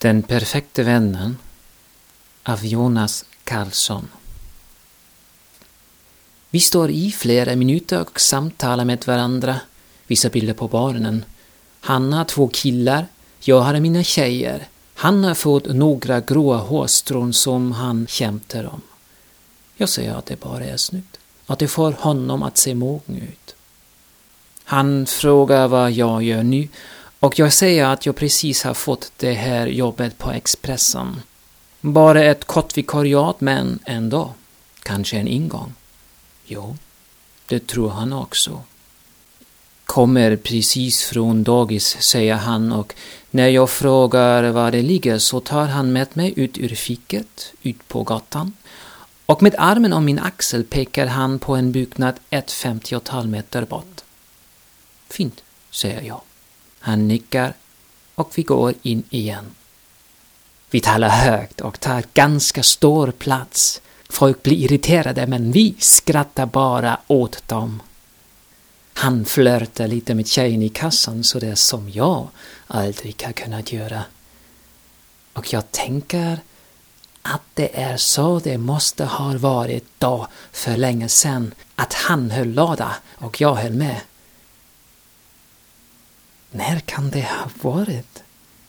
Den perfekte vännen av Jonas Karlsson. Vi står i flera minuter och samtalar med varandra. Visar bilder på barnen. Han har 2 killar, jag har mina tjejer. Han har fått några gråa hårstrån som han kämpar om. Jag säger att det bara är snyggt. Att det får honom att se mogen ut. Han frågar vad jag gör nu. Och jag säger att jag precis har fått det här jobbet på Expressen. Bara ett kort vikariat, men ändå. Kanske en ingång. Jo, det tror han också. Kommer precis från dagis, säger han, och när jag frågar var det ligger så tar han med mig ut ur fiket, ut på gatan. Och med armen om min axel pekar han på en byggnad 50 meter bort. Fint, säger jag. Han nickar och vi går in igen. Vi talar högt och tar ganska stor plats. Folk blir irriterade men vi skrattar bara åt dem. Han flörtar lite med tjejen i kassan så det är som jag aldrig har kunnat göra. Och jag tänker att det är så det måste ha varit då för länge sedan att han höll låda och jag höll med. När kan det ha varit?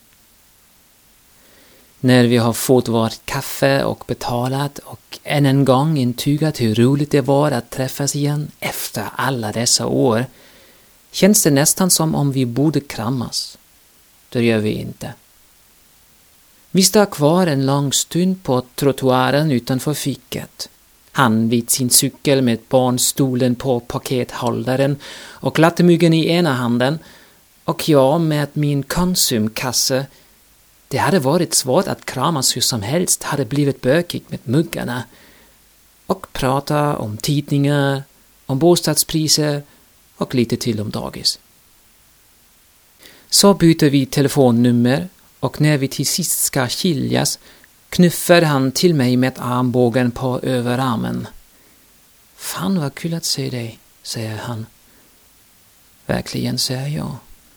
När vi har fått vårt kaffe och betalat och än en gång intygat hur roligt det var att träffas igen efter alla dessa år, känns det nästan som om vi borde kramas. Det gör vi inte. Vi står kvar en lång stund på trottoaren utanför fiket. Han vid sin cykel med barnstolen på pakethållaren och lattemuggen i ena handen och jag med min konsumkasse. Det hade varit svårt att kramas hur som helst, hade blivit bökigt med muggarna. Och prata om tidningar, om bostadspriser och lite till om dagis. Så byter vi telefonnummer och när vi till sist ska skiljas knuffar han till mig med armbågen på överarmen. Fan vad kul att se dig, säger han. Verkligen, säger jag.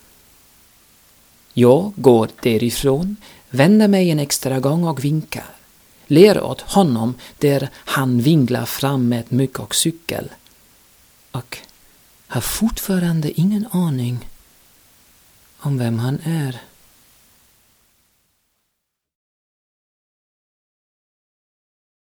Jag går därifrån, vänder mig en extra gång och vinkar. Ler åt honom där han vinglar fram med mugg och cykel. Och har fortfarande ingen aning om vem han är.